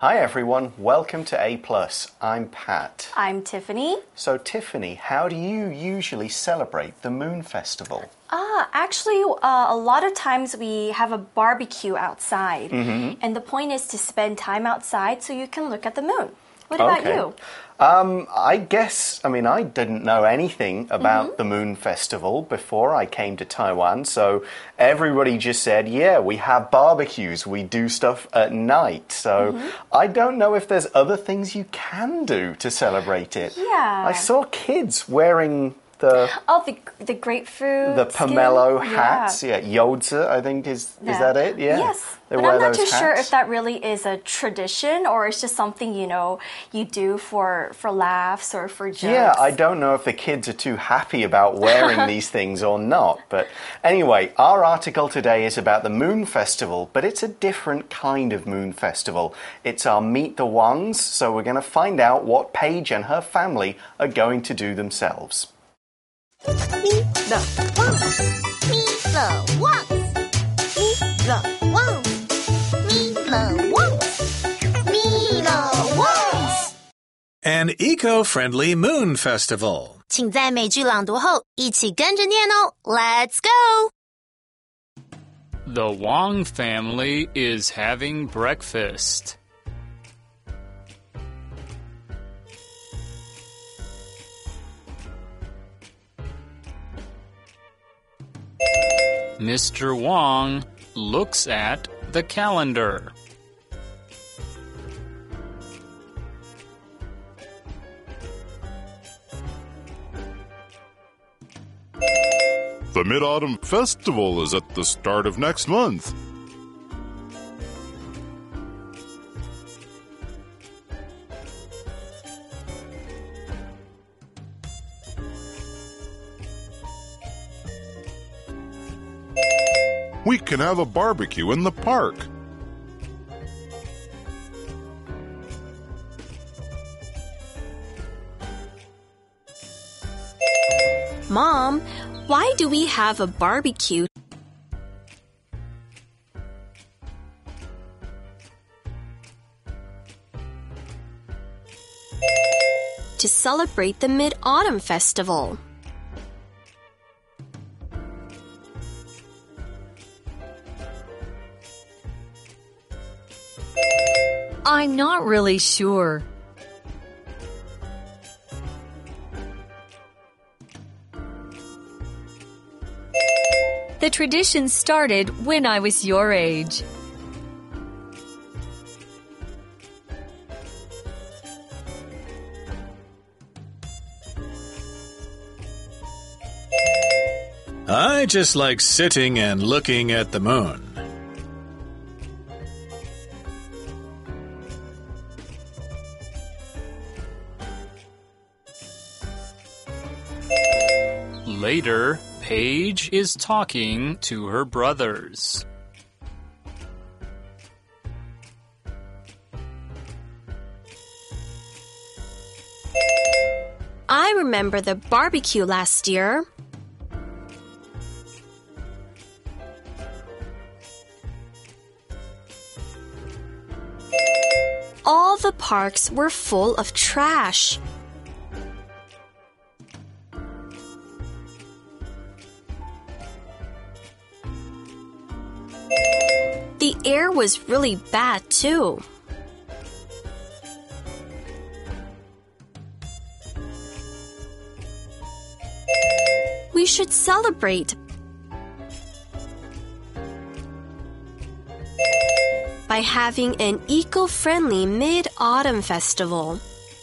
Hi everyone, welcome to A+. I'm Pat. I'm Tiffany. So Tiffany, how do you usually celebrate the Moon Festival? Actually, a lot of times we have a barbecue outside. And the point is to spend time outside so you can look at the moon. What about you? I didn't know anything about the Moon Festival before I came to Taiwan, so everybody just said, yeah, we have barbecues, we do stuff at night, so I don't know if there's other things you can do to celebrate it. Yeah. I saw kids wearing the grapefruit the pomelo skin? hats, Yozi, I think is that it? Yeah. Yes. They But wear I'm not those too sure hats. if that really is a tradition or it's just something, you do for laughs or for jokes. Yeah, I don't know if the kids are too happy about wearing these things or not. But anyway, our article today is about the Moon Festival, but it's a different kind of Moon Festival. It's our Meet the Wangs, so we're going to find out what Paige and her family are going to do themselves. Meet the Wangs. Meet the Wangs. Meet the Wangs. Meet the Wangs. Meet the Wangs. An eco-friendly moon festival. 请在美句朗读后一起跟着念哦。Let's go! The Wang family is having breakfast. Mr. Wang looks at the calendar. The Mid-Autumn Festival is at the start of next month. We can have a barbecue in the park. Mom, why do we have a barbecue? To celebrate the Mid-Autumn Festival. I'm not really sure. The tradition started when I was your age. I just like sitting and looking at the moon. Later, Paige is talking to her brothers. I remember the barbecue last year. All the parks were full of trash. The air was really bad, too. We should celebrate by having an eco-friendly Mid-Autumn Festival.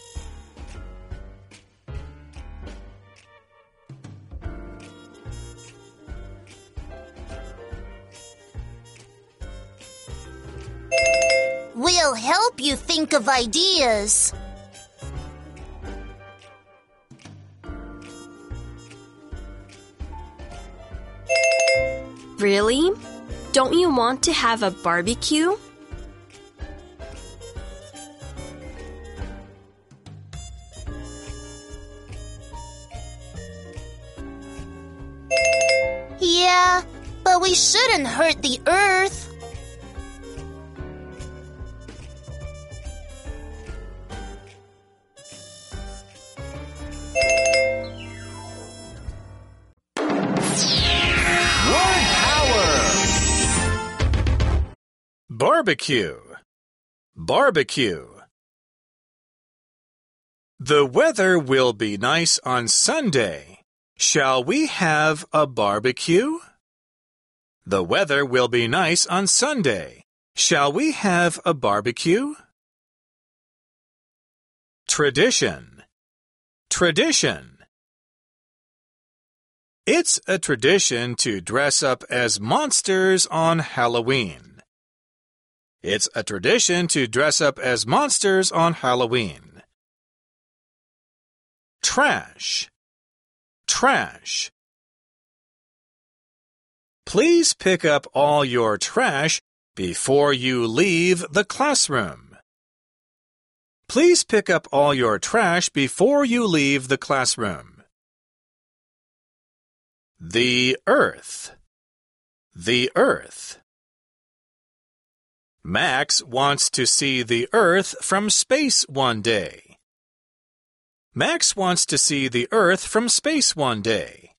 We'll help you think of ideas. Really? Don't you want to have a barbecue? Yeah, but we shouldn't hurt the earth. Barbecue. Barbecue. The weather will be nice on Sunday. Shall we have a barbecue? The weather will be nice on Sunday. Shall we have a barbecue? Tradition. Tradition. It's a tradition to dress up as monsters on Halloween. It's a tradition to dress up as monsters on Halloween. Trash. Trash. Please pick up all your trash before you leave the classroom. Please pick up all your trash before you leave the classroom. The earth. The earth. Max wants to see the earth from space one day. Max wants to see the earth from space one day.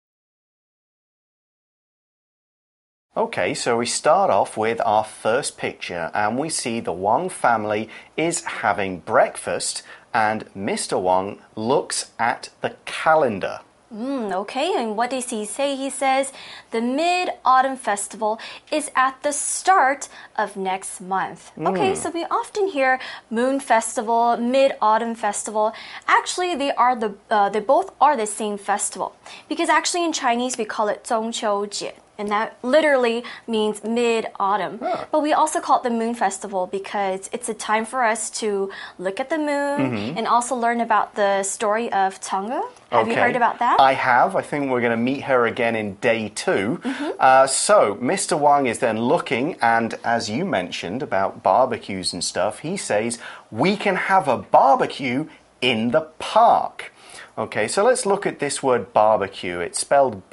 Okay, so we start off with our first picture and we see the Wang family is having breakfast and Mr. Wang looks at the calendar. Okay, and what does he say? He says the Mid-Autumn Festival is at the start of next month. Okay, so we often hear Moon Festival, Mid-Autumn Festival. Actually, they both are the same festival because actually in Chinese we call it 中秋节. And that literally means mid-autumn. But we also call it the Moon Festival because it's a time for us to look at the moon and also learn about the story of Chang'e. Have you heard about that? I have. I think we're going to meet her again in day 2. So Mr. Wang is then looking, and as you mentioned about barbecues and stuff, he says, we can have a barbecue in the park. Okay, so let's look at this word barbecue. It's spelled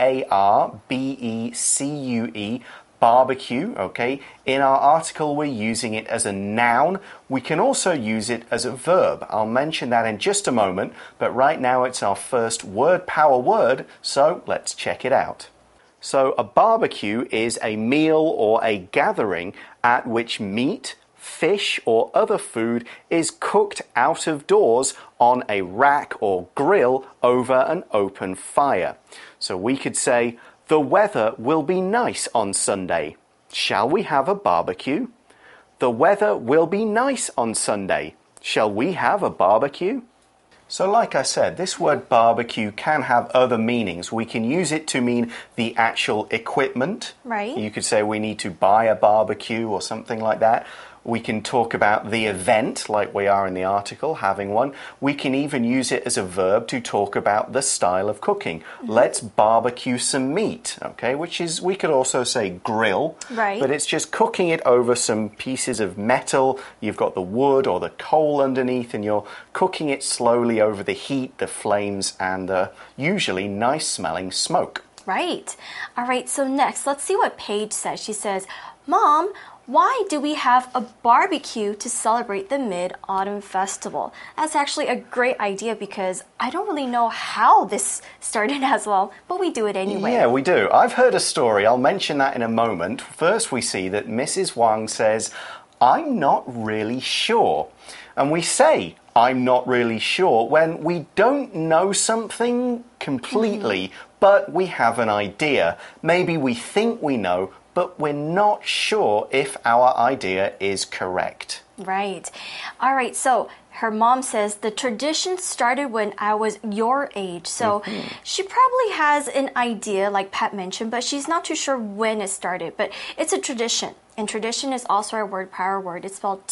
B-A-R-B-E-C-U-E, barbecue, okay? In our article, we're using it as a noun. We can also use it as a verb. I'll mention that in just a moment, but right now it's our first word power word, so let's check it out. So a barbecue is a meal or a gathering at which meat, fish or other food is cooked out of doors on a rack or grill over an open fire. So we could say, the weather will be nice on Sunday. Shall we have a barbecue? The weather will be nice on Sunday. Shall we have a barbecue? So like I said, this word barbecue can have other meanings. We can use it to mean the actual equipment. Right. You could say we need to buy a barbecue or something like that. We can talk about the event, like we are in the article, having one. We can even use it as a verb to talk about the style of cooking. Let's barbecue some meat, okay? Which is, we could also say grill. Right. But it's just cooking it over some pieces of metal. You've got the wood or the coal underneath, and you're cooking it slowly over the heat, the flames, and the usually nice-smelling smoke. Right. All right, so next, let's see what Paige says. She says, Mom, why do we have a barbecue to celebrate the Mid-Autumn Festival? That's actually a great idea because I don't really know how this started as well, but we do it anyway. Yeah, we do. I've heard a story. I'll mention that in a moment. First, we see that Mrs. Wang says, I'm not really sure. And we say, I'm not really sure when we don't know something completely, but we have an idea. Maybe we think we know, but we're not sure if our idea is correct. Right. All right, so her mom says the tradition started when I was your age. So she probably has an idea, like Pat mentioned, but she's not too sure when it started. But it's a tradition. And tradition is also a word power word. It's spelled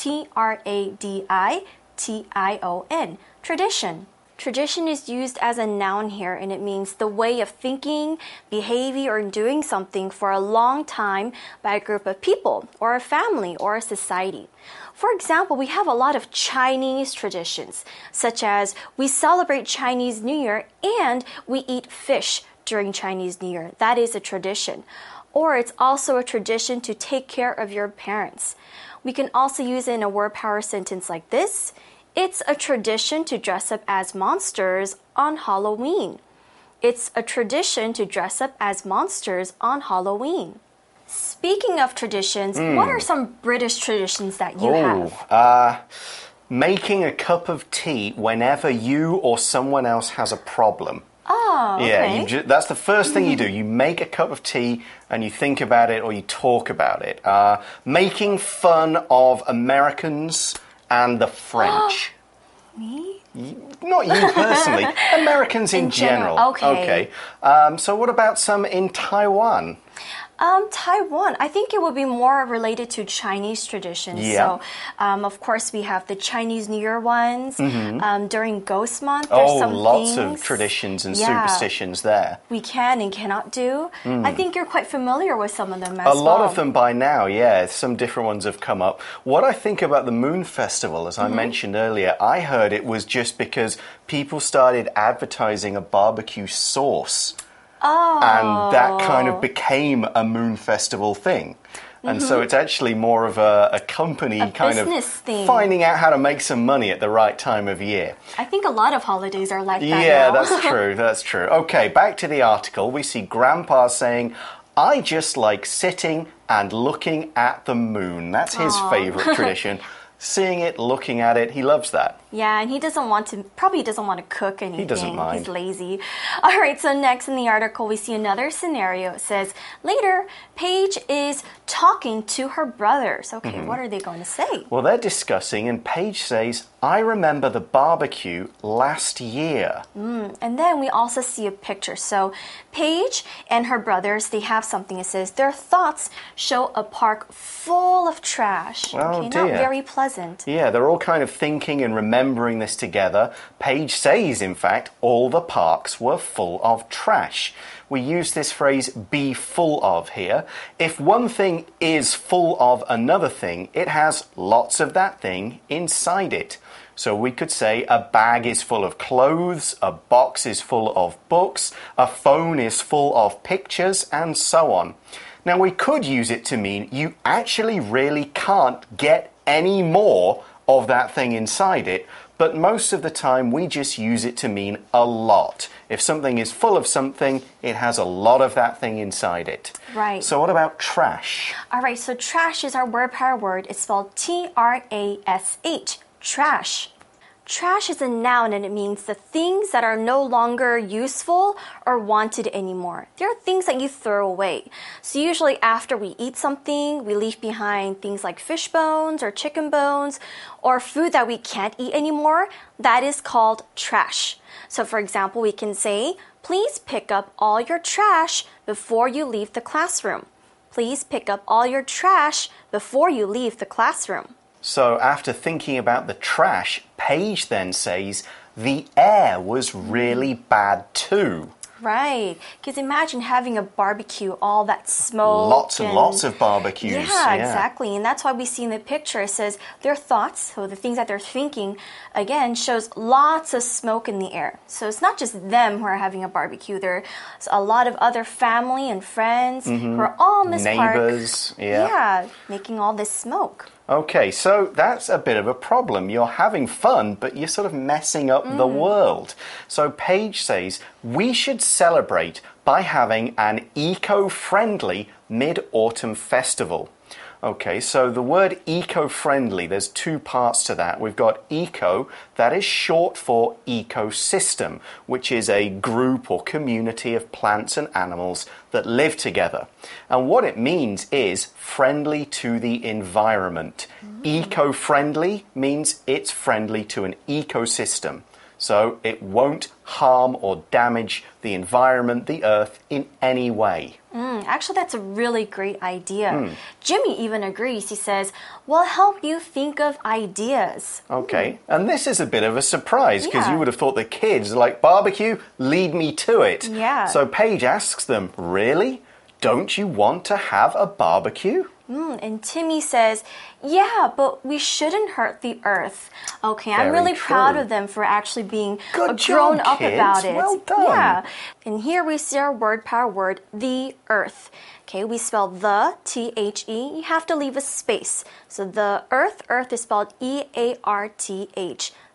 T-R-A-D-I-T-I-O-N. Tradition. Tradition is used as a noun here, and it means the way of thinking, behaving, or doing something for a long time by a group of people, or a family, or a society. For example, we have a lot of Chinese traditions, such as we celebrate Chinese New Year and we eat fish during Chinese New Year. That is a tradition. Or it's also a tradition to take care of your parents. We can also use it in a word power sentence like this. It's a tradition to dress up as monsters on Halloween. It's a tradition to dress up as monsters on Halloween. Speaking of traditions, what are some British traditions that you have? Making a cup of tea whenever you or someone else has a problem. Oh, okay. Yeah, that's the first thing you do. You make a cup of tea and you think about it or you talk about it. Making fun of Americans and the French. Me? Not you personally, Americans in general. Okay. So what about some in Taiwan? Taiwan, I think it would be more related to Chinese traditions. Yeah. So, of course, we have the Chinese New Year ones. During Ghost Month, there's some lots things of traditions and superstitions there. we can and cannot do. I think you're quite familiar with some of them as well. A lot of them by now, yeah. Some different ones have come up. What I think about the Moon Festival, as I mentioned earlier, I heard it was just because people started advertising a barbecue sauce. And that kind of became a Moon Festival thing. And so it's actually more of a company kind of thing. Finding out how to make some money at the right time of year. I think a lot of holidays are like that Yeah, now. that's true, that's true. Okay, back to the article. We see Grandpa saying, I just like sitting and looking at the moon. That's his favorite tradition. Seeing it, looking at it, he loves that. Yeah, and he probably doesn't want to cook anything. He doesn't mind. He's lazy. All right, so next in the article, we see another scenario. It says, later, Paige is talking to her brothers. Okay, what are they going to say? Well, they're discussing, and Paige says, I remember the barbecue last year. And then we also see a picture. So Paige and her brothers, they have something. It says, their thoughts show a park full of trash. Oh, okay, dear. not very pleasant. Yeah, they're all kind of thinking and remembering this together. Paige says, in fact, all the parks were full of trash. We use this phrase, be full of, here. If one thing is full of another thing, it has lots of that thing inside it. So we could say a bag is full of clothes, a box is full of books, a phone is full of pictures, and so on. Now, we could use it to mean you actually really can't get any more of that thing inside it, but most of the time we just use it to mean a lot. If something is full of something, it has a lot of that thing inside it. Right. So what about trash? All right, so trash is our word power word. It's spelled T-R-A-S-H, trash. Trash is a noun and it means the things that are no longer useful or wanted anymore. They're things that you throw away. So usually after we eat something, we leave behind things like fish bones or chicken bones or food that we can't eat anymore. That is called trash. So for example, we can say, please pick up all your trash before you leave the classroom. Please pick up all your trash before you leave the classroom. So after thinking about the trash, Paige then says, the air was really bad too. Right, because imagine having a barbecue, all that smoke. Lots and lots of barbecues. Yeah, exactly. And that's why we see in the picture, it says their thoughts, so the things that they're thinking, again, shows lots of smoke in the air. So it's not just them who are having a barbecue. There's a lot of other family and friends who are all in this Neighbors, park. Yeah, making all this smoke. Okay, so that's a bit of a problem. You're having fun, but you're sort of messing up the world. So Paige says, we should celebrate by having an eco-friendly Mid-Autumn Festival. Okay, so the word eco-friendly, there's two parts to that. We've got eco, that is short for ecosystem, which is a group or community of plants and animals that live together. And what it means is friendly to the environment. Eco-friendly means it's friendly to an ecosystem. So it won't harm or damage the environment, the earth, in any way. Actually, that's a really great idea. Jimmy even agrees. He says, we'll help you think of ideas. Okay, and this is a bit of a surprise because you would have thought the kids are like, barbecue, lead me to it. Yeah. So Paige asks them, really? Don't you want to have a barbecue? And Timmy says, yeah, but we shouldn't hurt the earth. Okay, I'm Very really proud true. of them for actually being Good grown job, up kids. about it. Well done. Yeah. And here we see our word power word, the earth. Okay, we spell the, T-H-E. You have to leave a space. So the earth is spelled E-A-R-T-H.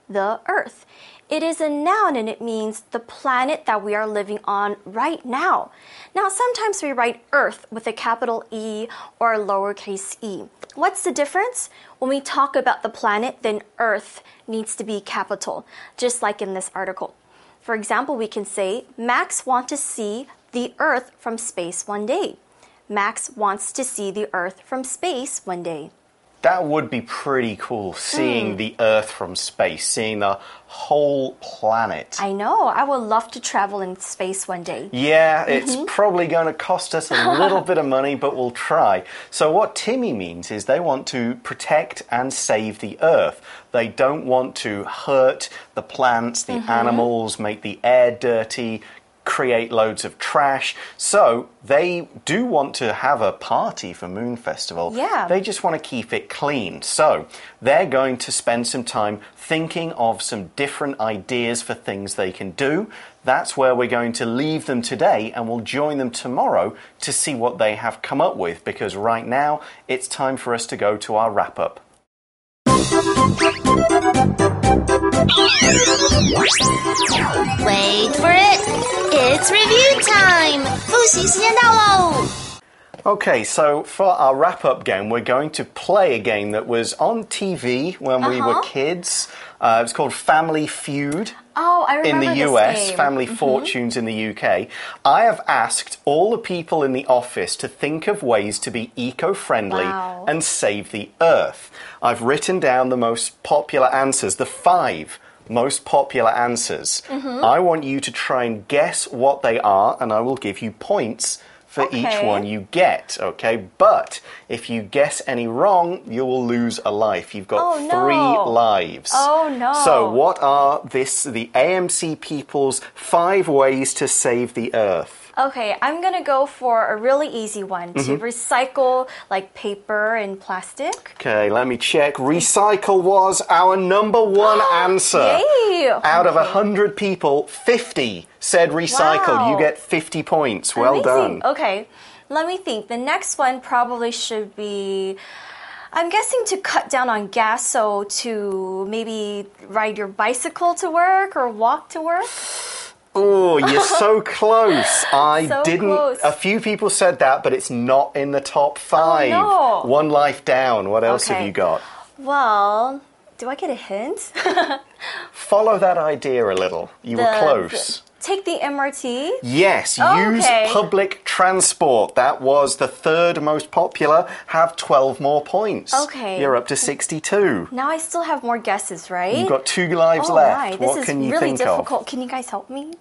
the Earth. It is a noun and it means the planet that we are living on right now. Now, sometimes we write Earth with a capital E or lowercase e. What's the difference? When we talk about the planet, then Earth needs to be capital, just like in this article. For example, we can say, Max wants to see the Earth from space one day. Max wants to see the Earth from space one day. That would be pretty cool, seeing the Earth from space, seeing the whole planet. I know. I would love to travel in space one day. Yeah, it's probably going to cost us a little bit of money, but we'll try. So what Timmy means is they want to protect and save the Earth. They don't want to hurt the plants, the animals, make the air dirty, create loads of trash. So they do want to have a party for Moon Festival. Yeah. They just want to keep it clean. So they're going to spend some time thinking of some different ideas for things they can do. That's where we're going to leave them today, and we'll join them tomorrow to see what they have come up with, because right now it's time for us to go to our wrap-up. Wait for it. It's review time. 复习时间到喽。 Okay, so for our wrap-up game, we're going to play a game that was on TV when we were kids. It was called Family Feud. Oh, I remember in the this US, game. Family Fortunes in the UK. I have asked all the people in the office to think of ways to be eco-friendly and save the Earth. I've written down the most popular answers, the 5 most popular answers. I want you to try and guess what they are, and I will give you points for each one you get, okay? But if you guess any wrong, you will lose a life. You've got 3 lives. Oh, no. So what are the AMC people's 5 ways to save the Earth? Okay, I'm gonna go for a really easy one, to recycle like paper and plastic. Okay, let me check. Recycle was our number 1 answer. Yay! Out of 100 people, 50 said recycle. Wow. You get 50 points. Well Amazing. done. Okay, let me think. The next one probably should be, I'm guessing, to cut down on gas, so to maybe ride your bicycle to work or walk to work. Oh, you're so close. I So didn't. close. A few people said that, but it's not in the top 5. Oh, no. 1 life down. What else have Okay. you got? Well, do I get a hint? Follow that idea a little. You were close. Take the MRT. Yes, Oh, use okay. public transport. That was the 3rd most popular. Have 12 more points. Okay. You're up to 62. Now I still have more guesses, right? You've got 2 lives Oh left. my, What this can is you really think difficult. of? Can you guys help me?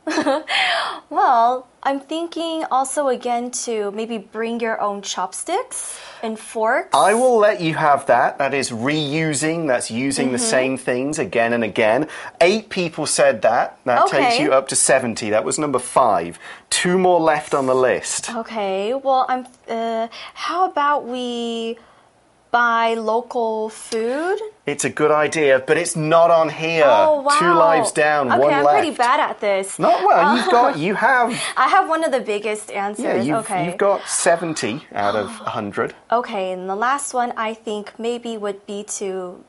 Well, I'm thinking also again to maybe bring your own chopsticks and forks. I will let you have that. That is reusing. That's using the same things again and again. 8 people said that. That takes you up to 70. That was number 5. 2 more left on the list. Okay, well, how about we buy local food? It's a good idea, but it's not on here. Oh, wow. 2 lives down, okay, 1 I'm left. pretty bad at this. Not well. You have. I have one of the biggest answers. Yeah, you've got 70 out of 100. Okay, and the last one I think maybe would be to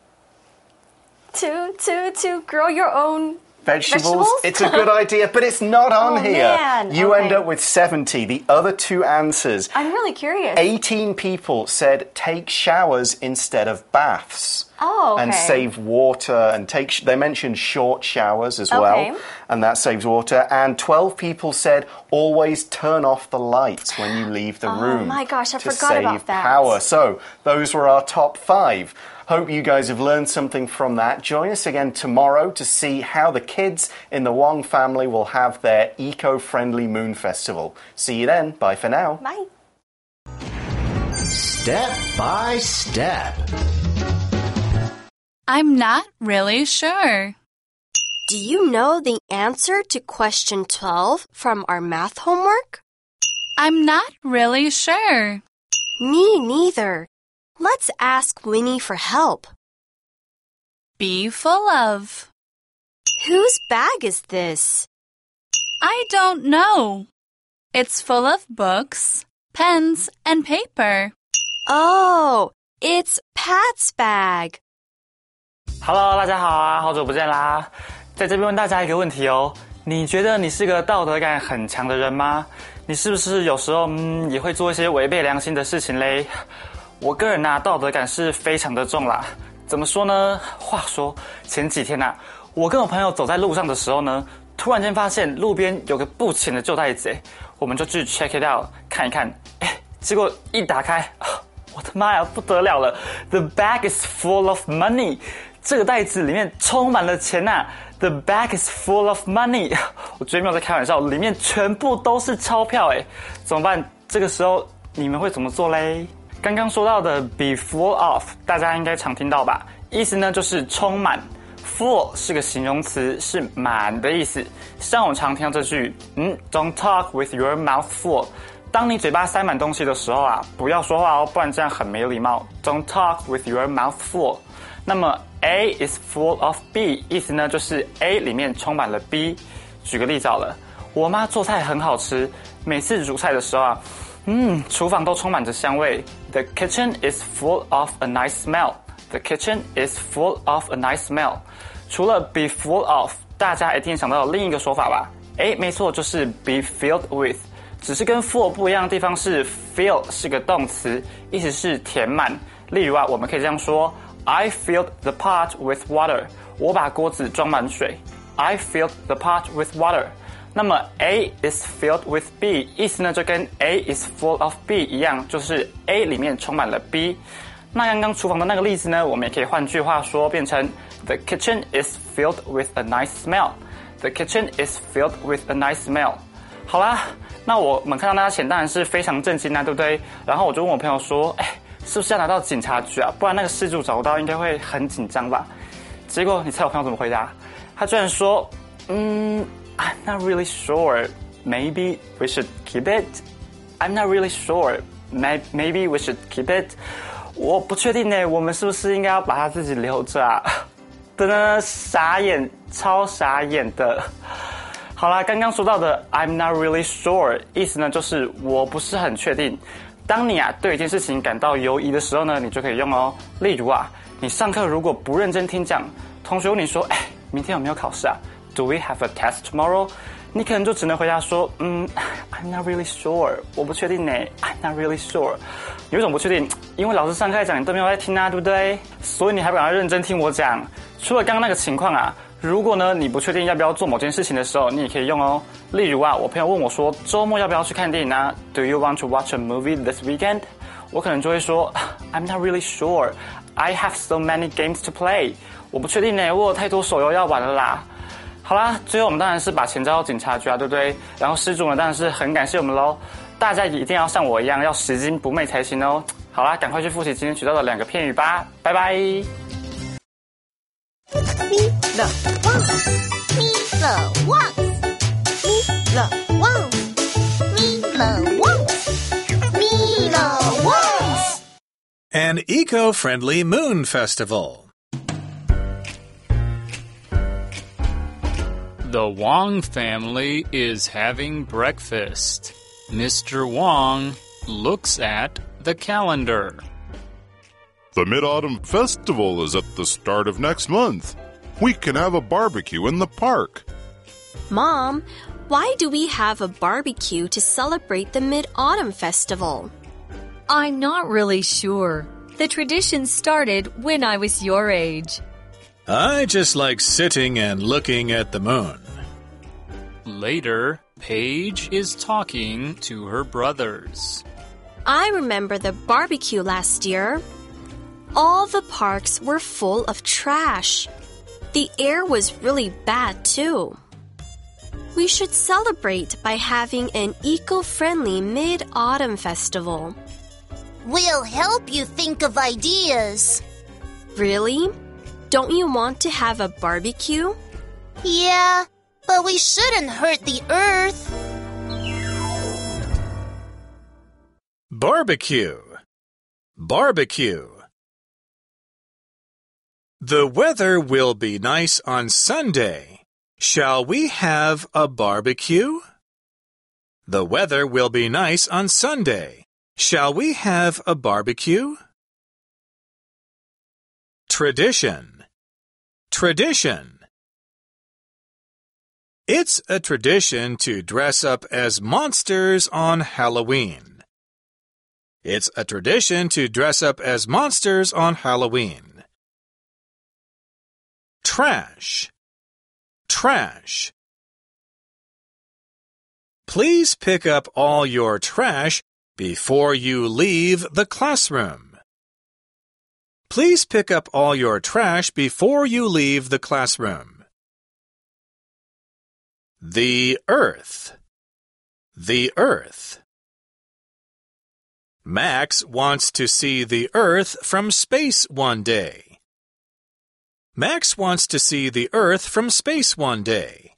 grow your own vegetables? It's a good idea, but it's not on here. Man. You end Okay. up with 70. The other 2 answers. I'm really curious. 18 people said take showers instead of baths. Oh, okay. And save water, and they mentioned short showers as well, and that saves water. And 12 people said always turn off the lights when you leave the room. Oh my gosh, I to forgot save about that. power. So those were our top 5. Hope you guys have learned something from that. Join us again tomorrow to see how the kids in the Wong family will have their eco-friendly Moon Festival. See you then. Bye for now. Bye. Step by step. I'm not really sure. Do you know the answer to question 12 from our math homework? I'm not really sure. Me neither. Let's ask Winnie for help. Be full of. Whose bag is this? I don't know. It's full of books, pens, and paper. Oh, it's Pat's bag. Hello， 大家好啊，好久不见啦！在这边问大家一个问题哦，你觉得你是个道德感很强的人吗？你是不是有时候也会做一些违背良心的事情嘞？我个人道德感是非常的重啦。怎么说呢？话说前几天我跟我朋友走在路上的时候呢，突然间发现路边有个不浅的旧袋子，我们就去 check it out 看一看，结果一打开，我的妈呀，不得了了 ！The bag is full of money， 这个袋子里面充满了钱！The bag is full of money， 我绝对没有在开玩笑，里面全部都是钞票怎么办？这个时候你们会怎么做嘞？刚刚说到的 be full of， 大家应该常听到吧？意思呢就是充满。Full 是个形容词，是满的意思。像我常听到这句，Don't talk with your mouth full。当你嘴巴塞满东西的时候不要说话哦，不然这样很没礼貌。Don't talk with your mouth full。那么 A is full of B， 意思呢就是 A 里面充满了 B。举个例子好了，我妈做菜很好吃，每次煮菜的时候厨房都充满着香味。The kitchen is full of a nice smell。The kitchen is full of a nice smell。除了 be full of， 大家一定想到另一个说法吧？没错，就是 be filled with。只是跟 full 不一样的地方是 fill 是个动词，意思是填满。例如我们可以这样说 I filled the pot with water。我把锅子装满水。I filled the pot with water。那么 A is filled with B， 意思呢就跟 A is full of B 一样，就是 A 里面充满了 B。那刚刚厨房的那个例子呢，我们也可以换句话说，变成 The kitchen is filled with a nice smell。The kitchen is filled with a nice smell。好啦，那我们看到那家钱当然是非常震惊对不对？然后我就问我朋友说，是不是要拿到警察局不然那个失主找不到应该会很紧张吧？结果你猜我朋友怎么回答？他居然说，I'm not really sure. Maybe we should keep it. I'm not really sure. Maybe we should keep it. 我不确定我们是不是应该要把它自己留着真的傻眼，超傻眼的。好啦，刚刚说到的 I'm not really sure 意思呢就是我不是很确定。当你对一件事情感到犹疑的时候呢，你就可以用哦。例如你上课如果不认真听讲，同学问你说明天有没有考试Do we have a test tomorrow？ 你可能就只能回答说I'm not really sure， 我不确定I'm not really sure。 你为什么不确定？因为老师上课讲你都没有在听对不对？所以你还不赶快认真听我讲。除了刚刚那个情况如果呢你不确定要不要做某件事情的时候，你也可以用哦。例如我朋友问我说周末要不要去看电影Do you want to watch a movie this weekend？ 我可能就会说I'm not really sure. I have so many games to play。 我不确定我有太多手游要玩了啦。好啦，最后我们当然是把钱交到警察局对不对？然后失主呢当然是很感谢我们咯。大家一定要像我一样要拾金不昧才行哦。好啦，赶快去复习今天学到的2个片语吧，拜拜。 An eco-friendly moon festival. The Wong family is having breakfast. Mr. Wong looks at the calendar. The Mid-Autumn Festival is at the start of next month. We can have a barbecue in the park. Mom, why do we have a barbecue to celebrate the Mid-Autumn Festival? I'm not really sure. The tradition started when I was your age. I just like sitting and looking at the moon. Later, Paige is talking to her brothers. I remember the barbecue last year. All the parks were full of trash. The air was really bad too. We should celebrate by having an eco-friendly Mid-Autumn Festival. We'll help you think of ideas. Really? Don't you want to have a barbecue? Yeah, but we shouldn't hurt the earth. Barbecue. Barbecue. The weather will be nice on Sunday. Shall we have a barbecue? The weather will be nice on Sunday. Shall we have a barbecue? Tradition. Tradition. It's a tradition to dress up as monsters on Halloween. It's a tradition to dress up as monsters on Halloween. Trash. Trash. Please pick up all your trash before you leave the classroom. Please pick up all your trash before you leave the classroom. The earth. The earth. Max wants to see the earth from space one day. Max wants to see the earth from space one day.